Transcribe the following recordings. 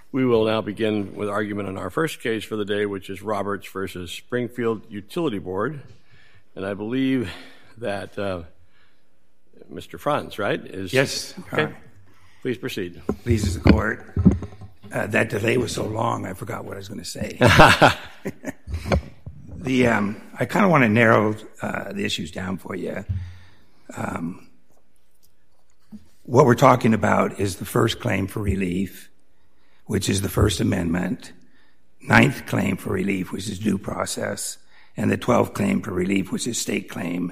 We will now begin with argument on our first case for the day, which is Roberts versus Springfield Utility Board. And I believe that Mr. Franz, right? Yes. Okay. Please proceed. Pleases the court. That delay was so long, I forgot what I was going to say. I kind of want to narrow the issues down for you. What we're talking about is the first claim for relief, which is the First Amendment, 9th claim for relief, which is due process, and the 12th claim for relief, which is state claim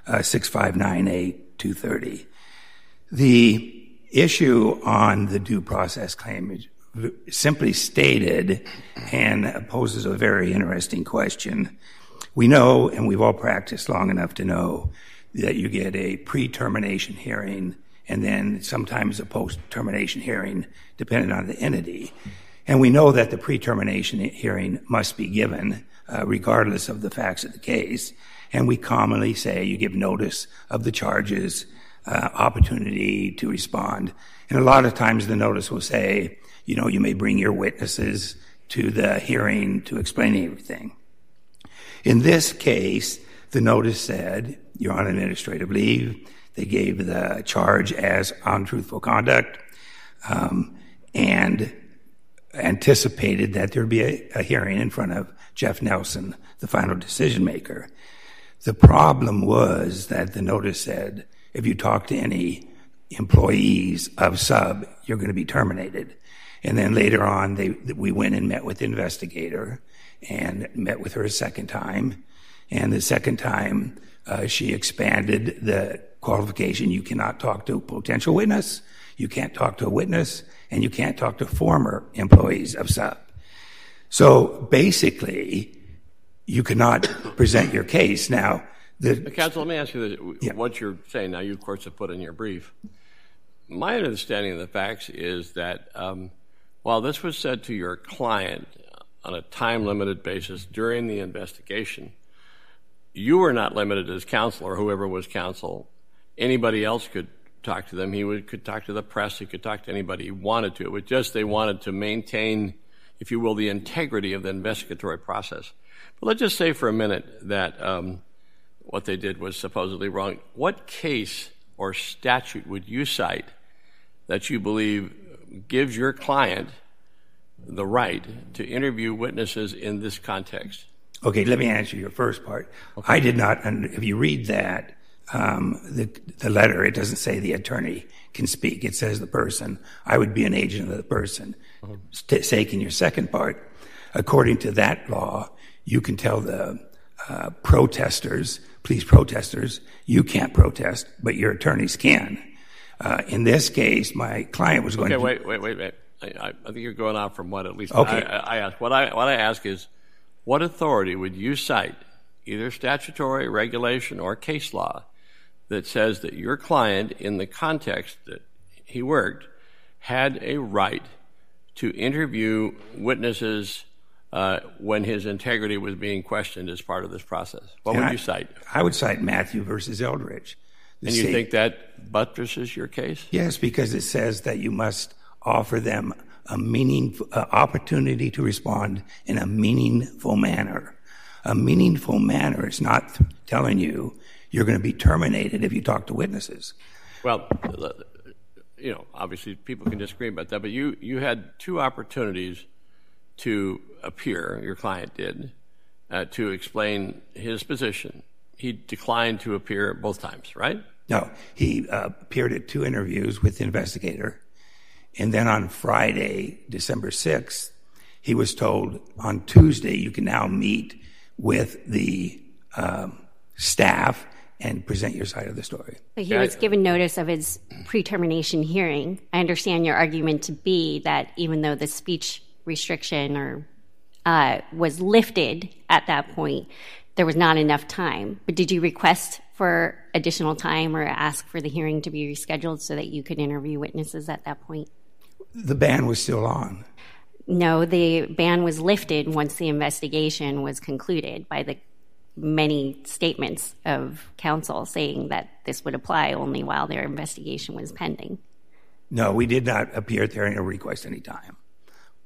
6598-230. The issue on the due process claim is simply stated and poses a very interesting question. We know, and we've all practiced long enough to know, that you get a pre-termination hearing and then sometimes a post-termination hearing, depending on the entity. And we know that the pre-termination hearing must be given, regardless of the facts of the case. And we commonly say you give notice of the charges, opportunity to respond. And a lot of times the notice will say, you know, you may bring your witnesses to the hearing to explain everything. In this case, the notice said, you're on administrative leave. They gave the charge as untruthful conduct, and anticipated that there'd be a hearing in front of Jeff Nelson, the final decision maker. The problem was that the notice said, if you talk to any employees of Sub, you're going to be terminated. And then later on, we went and met with the investigator and met with her a second time. And the second time, she expanded the qualification. You cannot talk to a potential witness, you can't talk to a witness, and you can't talk to former employees of Sub. So basically, you cannot present your case. Now, Counsel, let me ask you this. Yeah. What you're saying now, you of course have put in your brief. My understanding of the facts is that while this was said to your client on a time-limited basis during the investigation, you were not limited as counsel or whoever was counsel. Anybody else could talk to them. He could talk to the press. He could talk to anybody he wanted to. It was just they wanted to maintain, if you will, the integrity of the investigatory process. But let's just say for a minute that what they did was supposedly wrong. What case or statute would you cite that you believe gives your client the right to interview witnesses in this context? Okay, let me answer your first part. Okay. I did not, if you read that, the letter, it doesn't say the attorney can speak. It says the person. I would be an agent of the person. Taking your second part, according to that law, you can tell the police protesters, you can't protest, but your attorneys can. In this case, my client was going to... Okay, wait. I think you're going off from what at least okay. I asked. What I ask is, what authority would you cite, either statutory, regulation, or case law, that says that your client, in the context that he worked, had a right to interview witnesses when his integrity was being questioned as part of this process? What would you cite? I would cite Matthew versus Eldridge. And you think that buttresses your case? Yes, because it says that you must offer them a meaningful opportunity to respond in a meaningful manner. A meaningful manner is not telling you you're going to be terminated if you talk to witnesses. Well, you know, obviously people can disagree about that, but you had two opportunities to appear, your client did, to explain his position. He declined to appear both times, right? No, he appeared at 2 interviews with the investigator. And then on Friday, December 6th, he was told, on Tuesday, you can now meet with the staff and present your side of the story. But he was given notice of his pre-termination hearing. I understand your argument to be that even though the speech restriction was lifted at that point, there was not enough time. But did you request for additional time or ask for the hearing to be rescheduled so that you could interview witnesses at that point? The ban was still on. No, the ban was lifted once the investigation was concluded by the many statements of counsel saying that this would apply only while their investigation was pending. No, we did not appear at the hearing or request any time.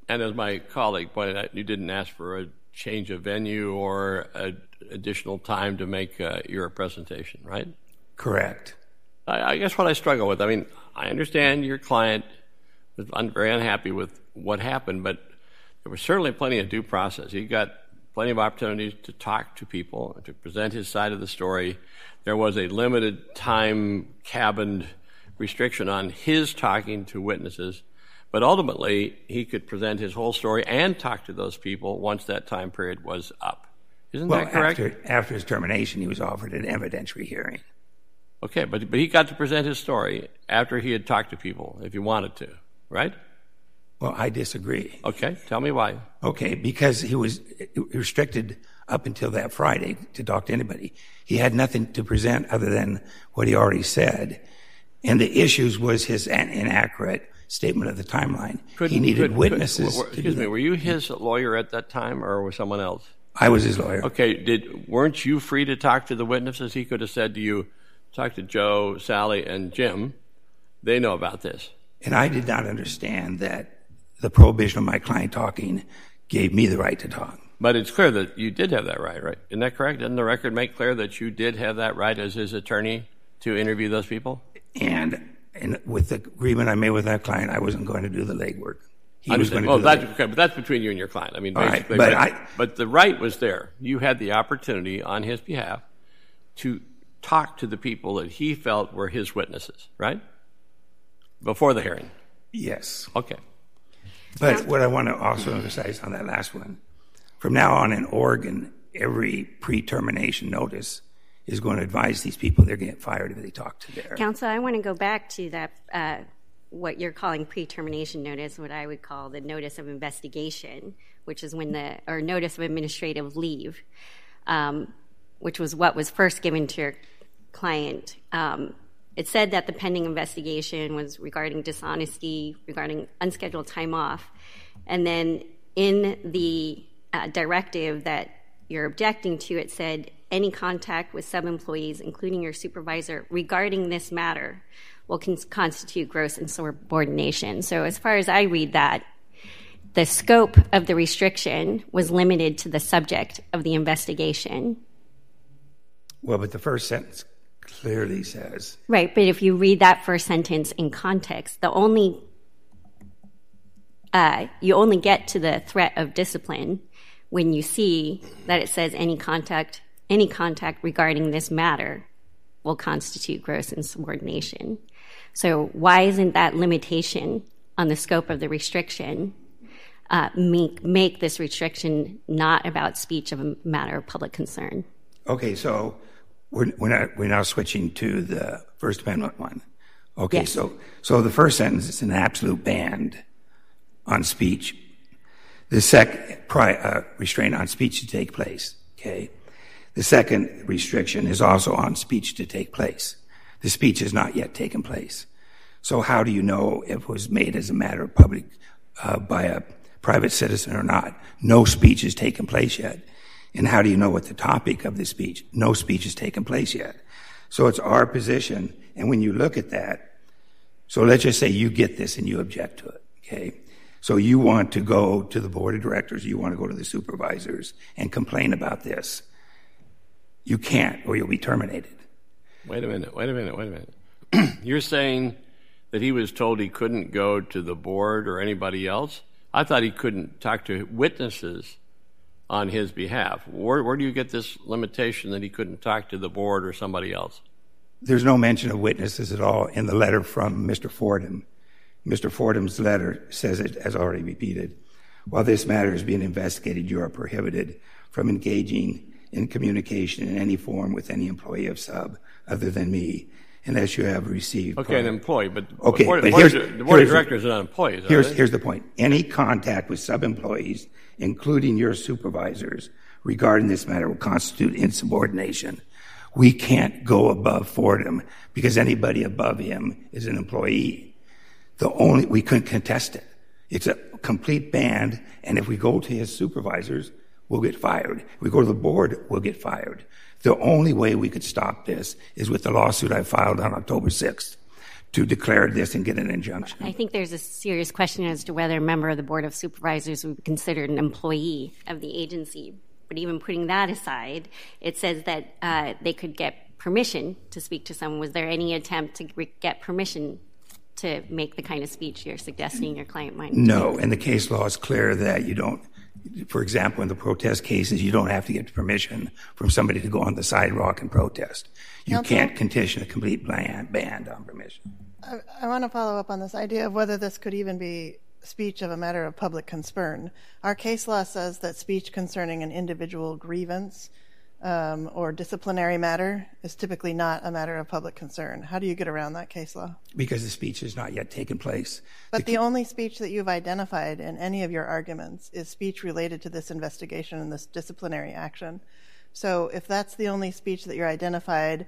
And as my colleague pointed out, you didn't ask for a change of venue or additional time to make your presentation, right? Correct. I guess what I struggle with, I mean, I understand your client was very unhappy with what happened, but there was certainly plenty of due process. He got plenty of opportunities to talk to people, to present his side of the story. There was a limited time cabined restriction on his talking to witnesses, but ultimately he could present his whole story and talk to those people once that time period was up. Isn't that correct? After his termination, he was offered an evidentiary hearing. Okay, but he got to present his story after he had talked to people, if he wanted to, right? Well, I disagree. Okay, tell me why. Okay, because he was restricted up until that Friday to talk to anybody. He had nothing to present other than what he already said. And the issues was his inaccurate statement of the timeline. He needed witnesses. Excuse me, were you his lawyer at that time or was someone else? I was his lawyer. Okay, weren't you free to talk to the witnesses? He could have said to you, talk to Joe, Sally, and Jim. They know about this. And I did not understand that the prohibition of my client talking gave me the right to talk. But it's clear that you did have that right? Isn't that correct? Didn't the record make clear that you did have that right as his attorney to interview those people? And with the agreement I made with that client, I wasn't going to do the legwork. He was going to do the legwork. Okay, but that's between you and your client. I mean, basically, but the right was there. You had the opportunity on his behalf to talk to the people that he felt were his witnesses, right? Before the hearing. Yes. Okay. But what I want to also emphasize on that last one, from now on in Oregon, every pre-termination notice is going to advise these people they're going to get fired if they talk to their... Counsel, I want to go back to that, what you're calling pre-termination notice, what I would call the notice of investigation, which is or notice of administrative leave, which was what was first given to your client. It said that the pending investigation was regarding dishonesty, regarding unscheduled time off. And then in the directive that you're objecting to, it said any contact with sub-employees, including your supervisor, regarding this matter will constitute gross insubordination. So as far as I read that, the scope of the restriction was limited to the subject of the investigation. Well, but the first sentence clearly says... Right, but if you read that first sentence in context, you only get to the threat of discipline when you see that it says any contact regarding this matter will constitute gross insubordination. So why isn't that limitation on the scope of the restriction make this restriction not about speech of a matter of public concern? Okay, so we're now switching to the First Amendment one. Okay, yes. So the first sentence is an absolute ban on speech. The second restraint on speech to take place. Okay, the second restriction is also on speech to take place. The speech has not yet taken place. So how do you know if it was made as a matter of public by a private citizen or not? No speech has taken place yet. And how do you know what the topic of the speech? No speech has taken place yet. So it's our position, and when you look at that, so let's just say you get this and you object to it, okay? So you want to go to the board of directors, you want to go to the supervisors and complain about this. You can't, or you'll be terminated. Wait a minute. You're saying that he was told he couldn't go to the board or anybody else? I thought he couldn't talk to witnesses on his behalf. Where do you get this limitation that he couldn't talk to the board or somebody else? There's no mention of witnesses at all in the letter from Mr. Fordham. Mr. Fordham's letter says it, as already repeated, while this matter is being investigated, you are prohibited from engaging in communication in any form with any employee of sub other than me, unless you have received... Okay, an employee, but okay, the board of directors are not employees. Here's the point. Any contact with sub-employees, including your supervisors, regarding this matter will constitute insubordination. We can't go above Fordham because anybody above him is an employee. We couldn't contest it. It's a complete ban, and if we go to his supervisors, we'll get fired. If we go to the board, we'll get fired. The only way we could stop this is with the lawsuit I filed on October 6th to declare this and get an injunction. I think there's a serious question as to whether a member of the Board of Supervisors would be considered an employee of the agency. But even putting that aside, it says that they could get permission to speak to someone. Was there any attempt to get permission to make the kind of speech you're suggesting your client might? No, and the case law is clear that you don't. For example, in the protest cases, you don't have to get permission from somebody to go on the sidewalk and protest. You can't condition a complete ban on permission. I want to follow up on this idea of whether this could even be speech of a matter of public concern. Our case law says that speech concerning an individual grievance or disciplinary matter is typically not a matter of public concern. How do you get around that case law? Because the speech has not yet taken place. But the only speech that you've identified in any of your arguments is speech related to this investigation and this disciplinary action. So if that's the only speech that you've identified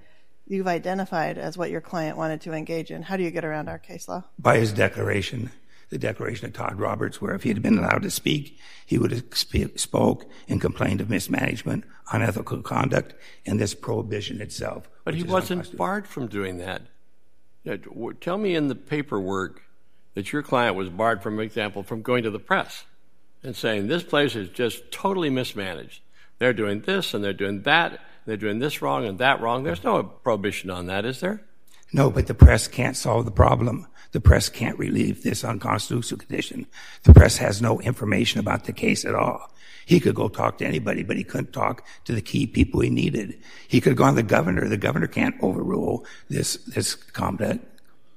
as what your client wanted to engage in, how do you get around our case law? By his declaration, the declaration of Todd Roberts, where if he had been allowed to speak, he would have spoke and complained of mismanagement, unethical conduct, and this prohibition itself. But he wasn't barred from doing that. Tell me in the paperwork that your client was barred, for example, from going to the press and saying, this place is just totally mismanaged. They're doing this and they're doing that. They're doing this wrong and that wrong. There's no prohibition on that, is there? No, but the press can't solve the problem. The press can't relieve this unconstitutional condition. The press has no information about the case at all. He could go talk to anybody, but he couldn't talk to the key people he needed. He could have gone to the governor. The governor can't overrule this conduct.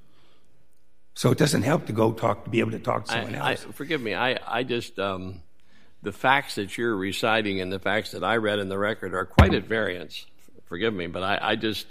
So it doesn't help to be able to talk to someone else. Forgive me. I just the facts that you're reciting and the facts that I read in the record are quite at variance. Forgive me, but I just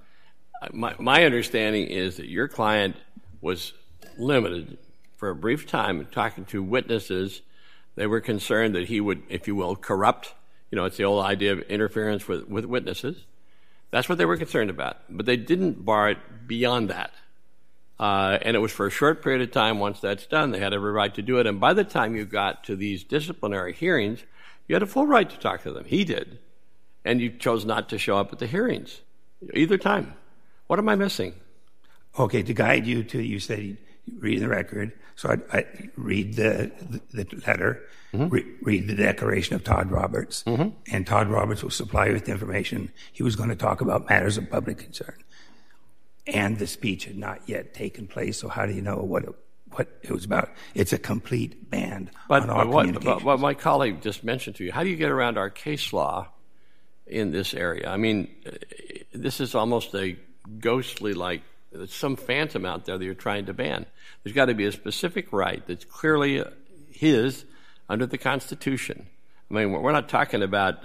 my understanding is that your client was limited for a brief time talking to witnesses. They were concerned that he would, if you will, corrupt. It's the old idea of interference with witnesses. That's what they were concerned about. But they didn't bar it beyond that. And it was for a short period of time. Once that's done, they had every right to do it. And by the time you got to these disciplinary hearings, you had a full right to talk to them. He did. And you chose not to show up at the hearings either time. What am I missing? Okay, to guide you to, you said read the record. So I read the letter, read the declaration of Todd Roberts, and Todd Roberts will supply you with the information. He was going to talk about matters of public concern. And the speech had not yet taken place, so how do you know what it was about? It's a complete ban on all communications. But what my colleague just mentioned to you, how do you get around our case law in this area? I mean, this is almost a ghostly, like there's some phantom out there that you're trying to ban. There's got to be a specific right that's clearly his under the Constitution. I mean, we're not talking about,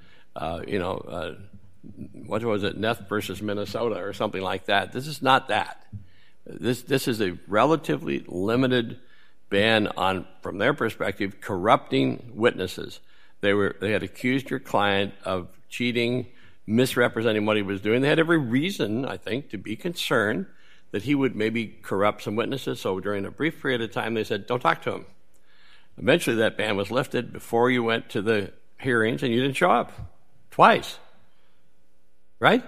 what was it, Neff versus Minnesota or something like that. This is not that. This is a relatively limited ban on, from their perspective, corrupting witnesses. They had accused your client of cheating, misrepresenting what he was doing. They had every reason, I think, to be concerned that he would maybe corrupt some witnesses. So during a brief period of time, they said, don't talk to him. Eventually, that ban was lifted before you went to the hearings, and you didn't show up twice. Right?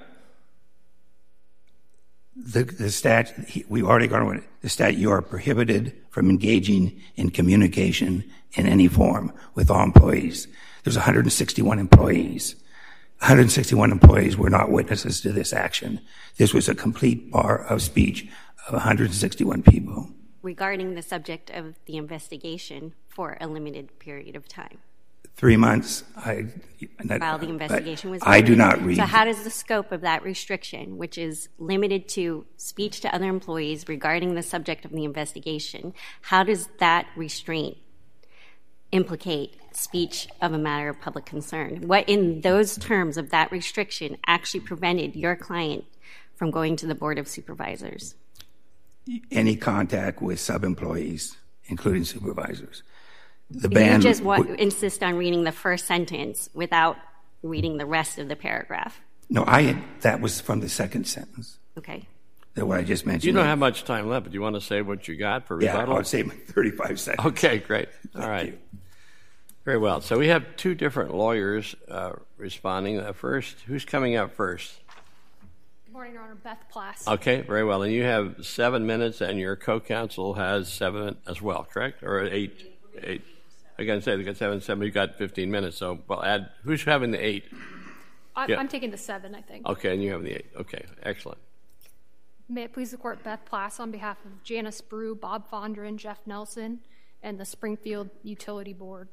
The statute, we've already gone over it. The statute, you are prohibited from engaging in communication in any form with all employees. There's 161 employees. 161 employees were not witnesses to this action. This was a complete bar of speech of 161 people. Regarding the subject of the investigation for a limited period of time. 3 months. While the investigation was I do not read. So how does the scope of that restriction, which is limited to speech to other employees regarding the subject of the investigation, how does that restraint implicate speech of a matter of public concern? What in those terms of that restriction actually prevented your client from going to the Board of Supervisors? Any contact with sub-employees, including supervisors. The you ban just insist on reading the first sentence without reading the rest of the paragraph. No, that was from the second sentence. Okay. That what I just mentioned. You don't have much time left, but do you want to say what you got for rebuttal? Yeah, I'll say 35 seconds. Okay, great. All right. You. Very well. So we have two different lawyers responding. First, who's coming up first? morning, Your Honor. Beth Plass. Okay, very well. And you have 7 minutes, and your co-counsel has 7 as well, correct? Or 8? 8. I can say they got 7, you got 15 minutes. So, well, add, who's having the 8? I'm taking the 7, I think. Okay, and you have the 8. Okay, excellent. May it please the Court, Beth Plass on behalf of Janice Brew, Bob Fondren, Jeff Nelson, and the Springfield Utility Board.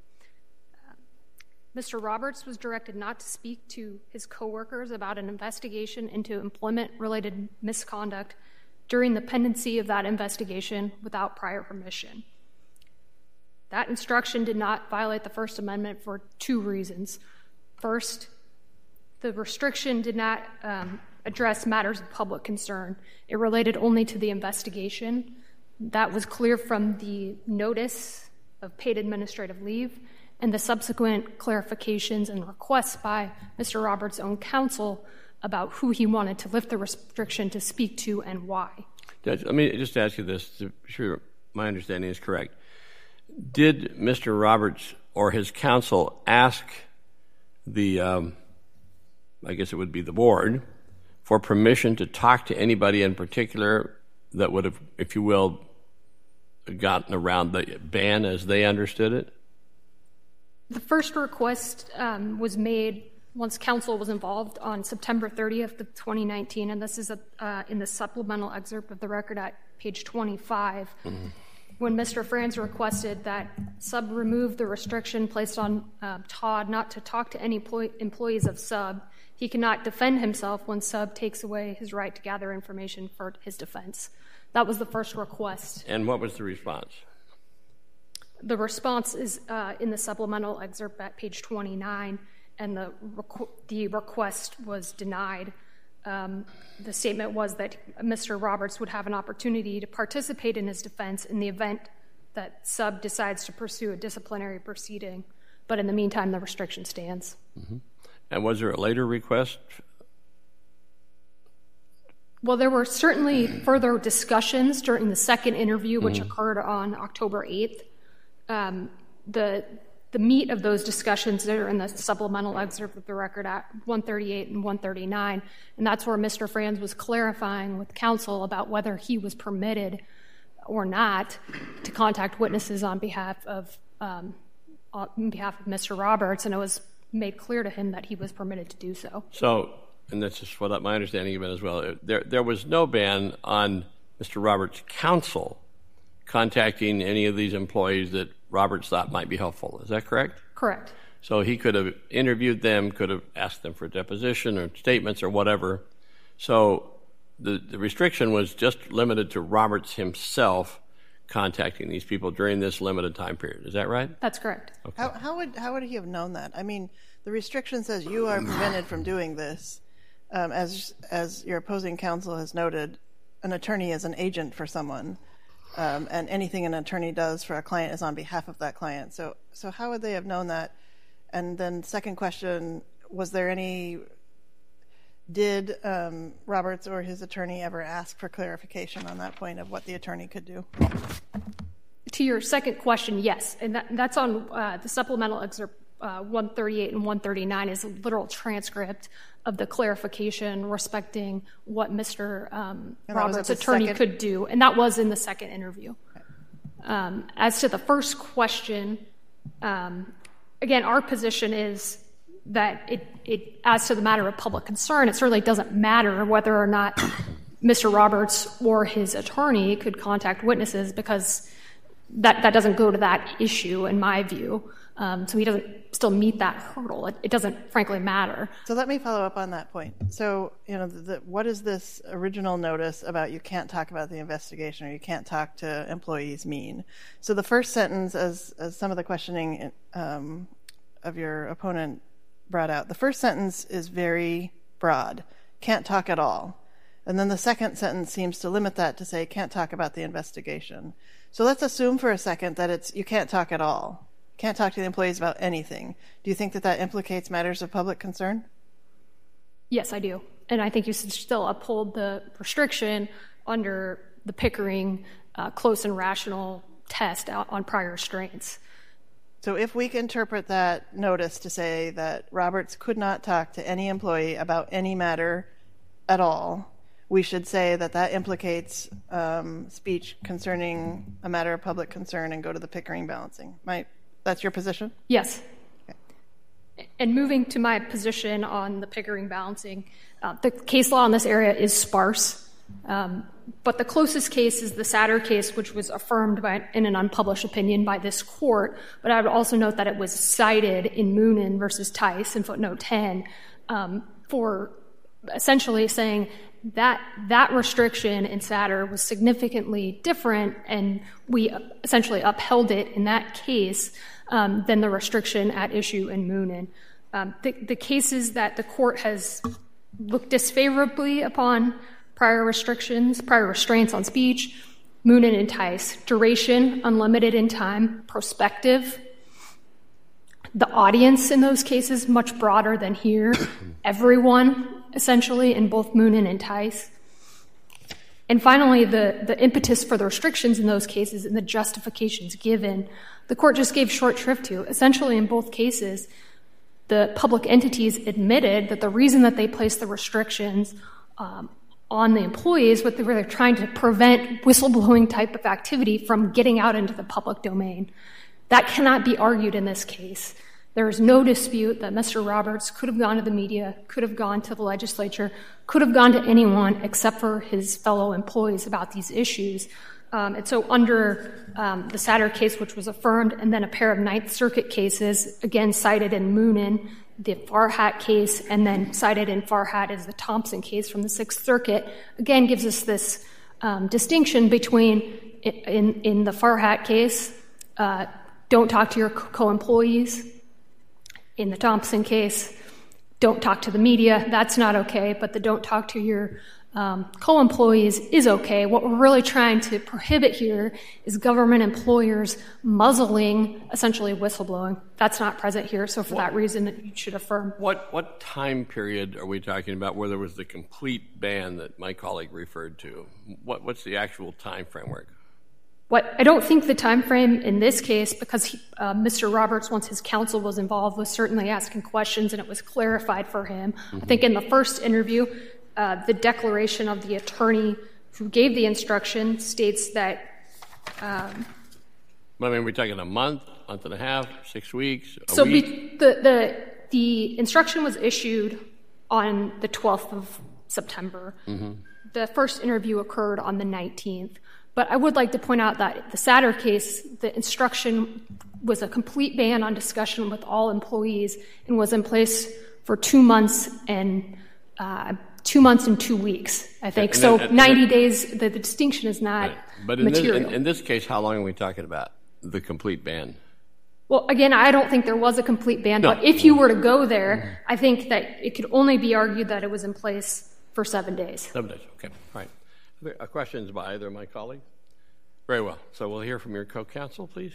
Mr. Roberts was directed not to speak to his coworkers about an investigation into employment-related misconduct during the pendency of that investigation without prior permission. That instruction did not violate the First Amendment for 2 reasons. First, the restriction did not address matters of public concern. It related only to the investigation. That was clear from the notice of paid administrative leave and the subsequent clarifications and requests by Mr. Roberts' own counsel about who he wanted to lift the restriction to speak to and why. Judge, let me just ask you this to be sure my understanding is correct. Did Mr. Roberts or his counsel ask the, I guess it would be the board, for permission to talk to anybody in particular that would have, if you will, gotten around the ban as they understood it? The first request was made once counsel was involved on September 30th of 2019, and this is in the supplemental excerpt of the record at page 25, when Mr. Franz requested that Sub remove the restriction placed on Todd not to talk to any employees of Sub. He cannot defend himself when Sub takes away his right to gather information for his defense. That was the first request. And what was the response? The response is in the supplemental excerpt at page 29, and the request was denied. The statement was that Mr. Roberts would have an opportunity to participate in his defense in the event that Sub decides to pursue a disciplinary proceeding, but in the meantime, the restriction stands. Mm-hmm. And was there a later request? Well, there were certainly further discussions during the second interview, which occurred on October 8th. The meat of those discussions are in the supplemental excerpt of the record at 138 and 139, and that's where Mr. Franz was clarifying with counsel about whether he was permitted or not to contact witnesses on behalf of Mr. Roberts, and it was made clear to him that he was permitted to do so. So, and that's just what my understanding of it as well, there was no ban on Mr. Roberts' counsel contacting any of these employees that Roberts thought might be helpful. Is that correct? Correct. So he could have interviewed them, could have asked them for a deposition or statements or whatever. So the restriction was just limited to Roberts himself contacting these people during this limited time period. Is that right? That's correct. Okay. How would he have known that? I mean, the restriction says you are prevented from doing this. As your opposing counsel has noted, an attorney is an agent for someone. And anything an attorney does for a client is on behalf of that client. So how would they have known that? And then second question, did Roberts or his attorney ever ask for clarification on that point of what the attorney could do? To your second question, yes. And that's on the supplemental excerpt 138 and 139 is a literal transcript of the clarification respecting what Mr. Roberts' attorney could do. And that was in the second interview. Okay. As to the first question, again, our position is that it as to the matter of public concern, it certainly doesn't matter whether or not Mr. Roberts or his attorney could contact witnesses, because that doesn't go to that issue in my view. So he doesn't still meet that hurdle. It doesn't, frankly, matter. So let me follow up on that point. So, what is this original notice about you can't talk about the investigation or you can't talk to employees mean? So the first sentence, as some of the questioning of your opponent brought out, the first sentence is very broad, can't talk at all. And then the second sentence seems to limit that to say can't talk about the investigation. So let's assume for a second that it's you can't talk at all. Can't talk to the employees about anything. Do you think that implicates matters of public concern? Yes, I do. And I think you should still uphold the restriction under the Pickering close and rational test on prior restraints. So if we can interpret that notice to say that Roberts could not talk to any employee about any matter at all, we should say that implicates speech concerning a matter of public concern and go to the Pickering balancing. That's your position? Yes. And moving to my position on the Pickering balancing, the case law in this area is sparse, but the closest case is the Satter case, which was affirmed in an unpublished opinion by this court. But I would also note that it was cited in Moonen versus Tice in footnote 10 for essentially saying that restriction in Satter was significantly different, and we essentially upheld it in that case than the restriction at issue in Moonen. The cases that the court has looked disfavorably upon prior restraints on speech, Moonen and Tice, duration, unlimited in time, prospective. The audience in those cases, much broader than here. Everyone, essentially, in both Moonen and Tice. And finally, the impetus for the restrictions in those cases and the justifications given, the court just gave short shrift to. Essentially, in both cases, the public entities admitted that the reason that they placed the restrictions on the employees was they were trying to prevent whistleblowing type of activity from getting out into the public domain. That cannot be argued in this case. There is no dispute that Mr. Roberts could have gone to the media, could have gone to the legislature, could have gone to anyone except for his fellow employees about these issues. And so under the Satter case, which was affirmed, and then a pair of Ninth Circuit cases, again cited in Moonen, the Farhat case, and then cited in Farhat as the Thompson case from the Sixth Circuit, again gives us this distinction between, in the Farhat case, don't talk to your co-employees. In the Thompson case, don't talk to the media. That's not okay, but the don't talk to your co-employees is okay. What we're really trying to prohibit here is government employers muzzling, essentially, whistleblowing. That's not present here, so for that reason, you should affirm. What time period are we talking about where there was the complete ban that my colleague referred to? What's the actual time framework? I don't think the time frame in this case, because Mr. Roberts, once his counsel was involved, was certainly asking questions and it was clarified for him. Mm-hmm. I think in the first interview, the declaration of the attorney who gave the instruction states that... we're talking a month and a half, 6 weeks, a so week? The instruction was issued on the 12th of September. Mm-hmm. The first interview occurred on the 19th. But I would like to point out that the Satter case, the instruction was a complete ban on discussion with all employees and was in place for 2 months and 2 weeks, I think. So 90 days, the distinction is not material. But in this case, how long are we talking about, the complete ban? Well, again, I don't think there was a complete ban, but if you were to go there, I think that it could only be argued that it was in place for 7 days. 7 days, okay, all right. Questions by either of my colleagues? Very well. So we'll hear from your co-counsel, please.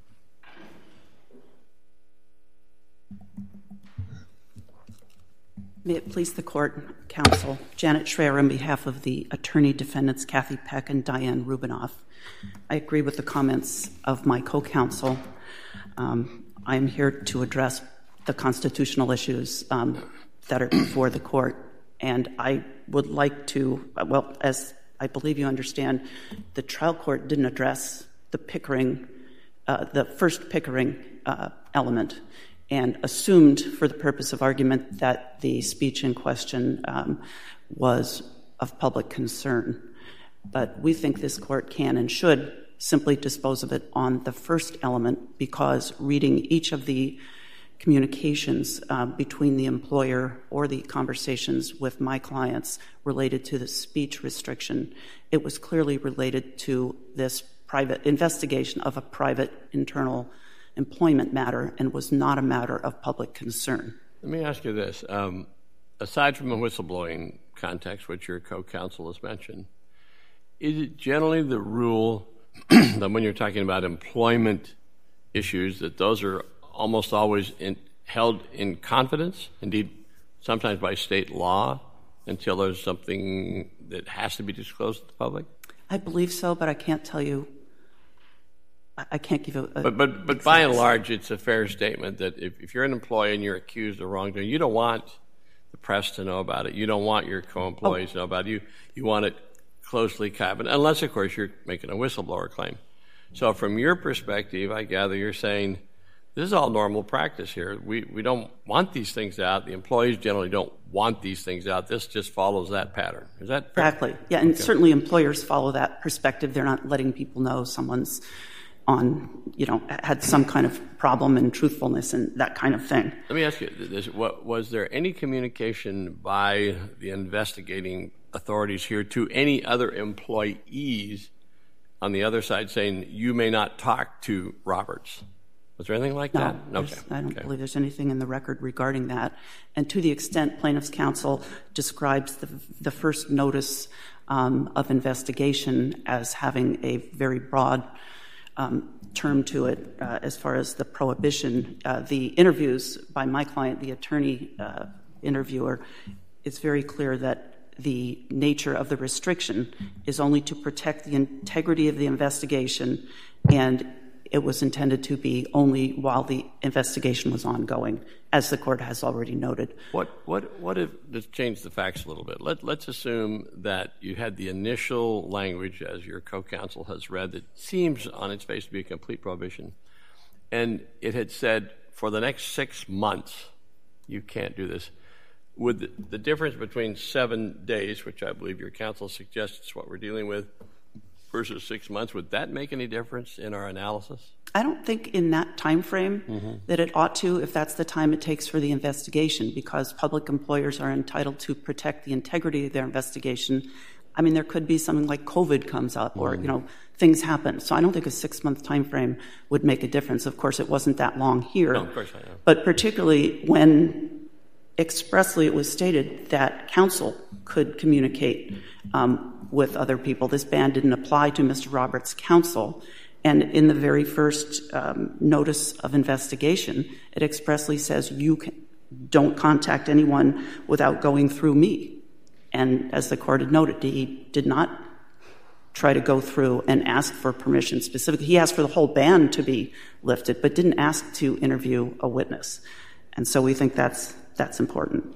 May it please the court, counsel, Janet Schreier on behalf of the attorney defendants Kathy Peck and Diane Rubinoff. I agree with the comments of my co-counsel. I am here to address the constitutional issues that are before the court, and I would like to, as I believe you understand, the trial court didn't address the Pickering, the first Pickering element, and assumed for the purpose of argument that the speech in question was of public concern. But we think this court can and should simply dispose of it on the first element, because reading each of the communications between the employer or the conversations with my clients related to the speech restriction, it was clearly related to this private investigation of a private internal employment matter and was not a matter of public concern. Let me ask you this. Aside from the whistleblowing context, which your co-counsel has mentioned, is it generally the rule that when you're talking about employment issues that those are almost always held in confidence, indeed sometimes by state law, until there's something that has to be disclosed to the public? I believe so, but I can't tell you. I can't give you a But by and large, it's a fair statement that if you're an employee and you're accused of wrongdoing, you don't want the press to know about it. You don't want your co-employees to know about it. You want it closely cabinet, unless, of course, you're making a whistleblower claim. So from your perspective, I gather you're saying this is all normal practice here. We don't want these things out. The employees generally don't want these things out. This just follows that pattern. Is that fair? Exactly. Yeah, and certainly employers follow that perspective. They're not letting people know someone's had some kind of problem and truthfulness and that kind of thing. Let me ask you this. Was there any communication by the investigating authorities here to any other employees on the other side saying, you may not talk to Roberts? Was there anything like that? No, I don't believe there's anything in the record regarding that. And to the extent plaintiff's counsel describes the first notice of investigation as having a very broad term to it as far as the prohibition, the interviews by my client, the attorney interviewer, it's very clear that the nature of the restriction is only to protect the integrity of the investigation, and it was intended to be only while the investigation was ongoing, as the court has already noted. What if, let's change the facts a little bit. Let's assume that you had the initial language, as your co-counsel has read, that seems on its face to be a complete prohibition, and it had said, for the next 6 months, you can't do this. Would the difference between 7 days, which I believe your counsel suggests is what we're dealing with, versus 6 months, would that make any difference in our analysis? I don't think in that time frame that it ought to, if that's the time it takes for the investigation, because public employers are entitled to protect the integrity of their investigation. I mean, there could be something like COVID comes up or, things happen. So I don't think a 6-month time frame would make a difference. Of course, it wasn't that long here. No, of course I know. But particularly when expressly it was stated that counsel could communicate with other people. This ban didn't apply to Mr. Roberts' counsel. And in the very first notice of investigation, it expressly says don't contact anyone without going through me. And as the court had noted, he did not try to go through and ask for permission specifically. He asked for the whole ban to be lifted, but didn't ask to interview a witness. And so we think that's important.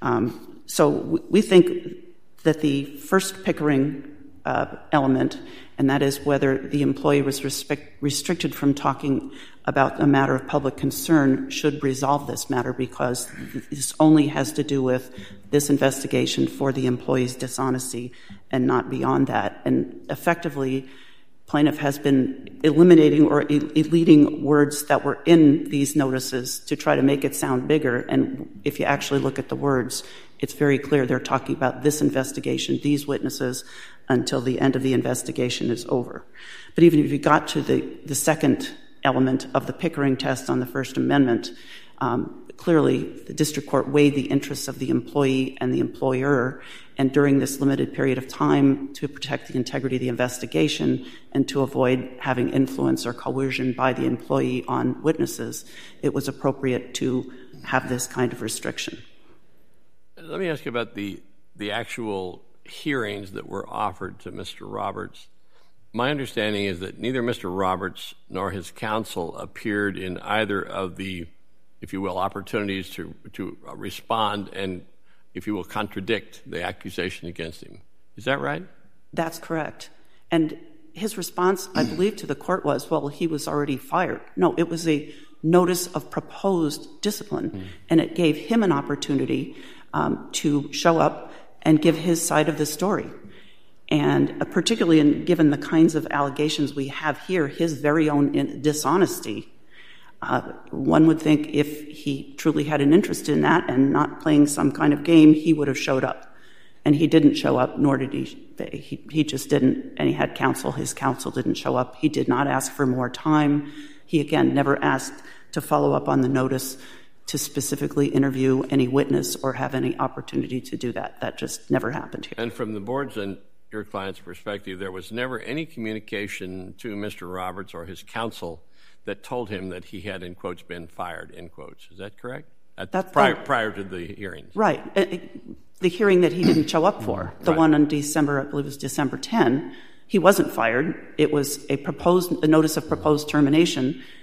So we think that the first Pickering element, and that is whether the employee was restricted from talking about a matter of public concern, should resolve this matter, because this only has to do with this investigation for the employee's dishonesty and not beyond that. And effectively, plaintiff has been eliminating or deleting words that were in these notices to try to make it sound bigger. And if you actually look at the words, it's very clear they're talking about this investigation, these witnesses, until the end of the investigation is over. But even if you got to the second element of the Pickering test on the First Amendment, clearly the district court weighed the interests of the employee and the employer, and during this limited period of time, to protect the integrity of the investigation and to avoid having influence or coercion by the employee on witnesses, it was appropriate to have this kind of restriction. Let me ask you about the actual hearings that were offered to Mr. Roberts. My understanding is that neither Mr. Roberts nor his counsel appeared in either of the, if you will, opportunities to respond and, if you will, contradict the accusation against him. Is that right? That's correct. And his response, I believe, to the court was, well, he was already fired. No, it was a notice of proposed discipline, and it gave him an opportunity to show up and give his side of the story. And particularly given the kinds of allegations we have here, his very own dishonesty, one would think if he truly had an interest in that and not playing some kind of game, he would have showed up. And he didn't show up, nor did he just didn't, and he had counsel. His counsel didn't show up. He did not ask for more time. He, again, never asked to follow up on the notice to specifically interview any witness or have any opportunity to do that. That just never happened here. And from the board's and your client's perspective, there was never any communication to Mr. Roberts or his counsel that told him that he had, in quotes, been fired, in quotes. Is that correct? Prior to the hearings? Right. The hearing that he didn't show up for, the one on December, I believe it was December 10, he wasn't fired. It was a notice of proposed termination,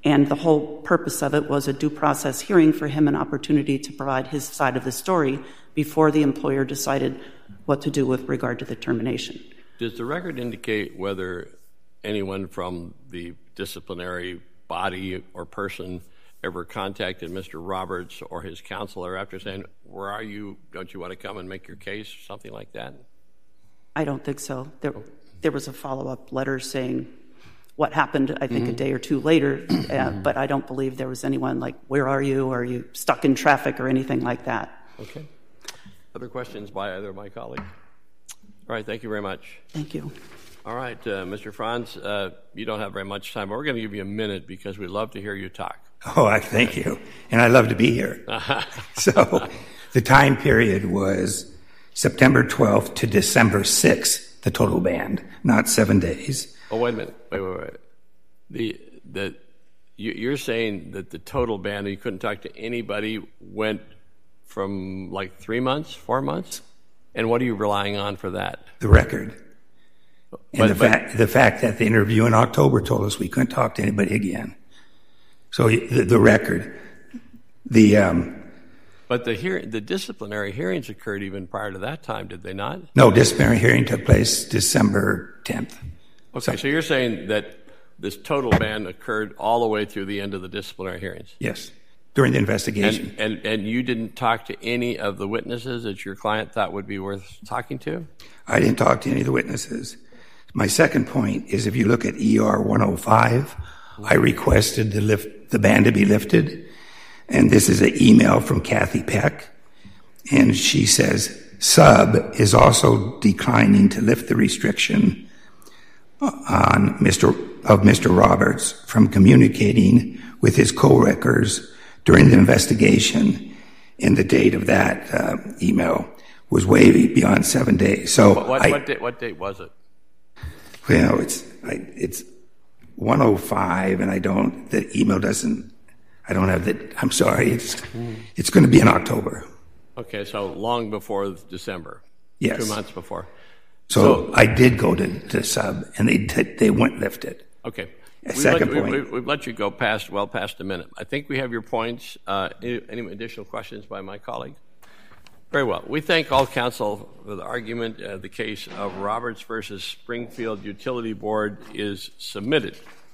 And the whole purpose of it was a due process hearing for him, an opportunity to provide his side of the story before the employer decided what to do with regard to the termination. Does the record indicate whether anyone from the disciplinary body or person ever contacted Mr. Roberts or his counselor after saying, where are you? Don't you want to come and make your case? Something like that? I don't think so. There was a follow-up letter saying what happened, I think, a day or two later, but I don't believe there was anyone like, where are you? Are you stuck in traffic or anything like that? Okay. Other questions by either of my colleagues? All right, thank you very much. Thank you. All right, Mr. Franz, you don't have very much time, but we're going to give you a minute because we'd love to hear you talk. Oh, thank you. And I love to be here. So the time period was September 12th to December 6th, the total ban, not 7 days. Oh, wait a minute. Wait. You're saying that the total ban, you couldn't talk to anybody, went from like 3 months, 4 months? And what are you relying on for that? The record. And the fact that the interview in October told us we couldn't talk to anybody again. So the record. But the disciplinary hearings occurred even prior to that time, did they not? No, disciplinary hearing took place December 10th. Okay, so you're saying that this total ban occurred all the way through the end of the disciplinary hearings? Yes, during the investigation. And you didn't talk to any of the witnesses that your client thought would be worth talking to? I didn't talk to any of the witnesses. My second point is if you look at ER 105, I requested the ban to be lifted. And this is an email from Kathy Peck. And she says, Sub is also declining to lift the restriction on Mr. Roberts from communicating with his co-workers during the investigation. And the date of that email was way beyond 7 days. So what date was it? Well, it's 105, and the email doesn't. I don't have the. I'm sorry. It's going to be in October. Okay, so long before December. Yes. 2 months before. So I did go to Sub, and they wouldn't lift it. Okay. Second point. We've let you go past a minute. I think we have your points. Any additional questions by my colleague? Very well. We thank all counsel for the argument. The case of Roberts versus Springfield Utility Board is submitted.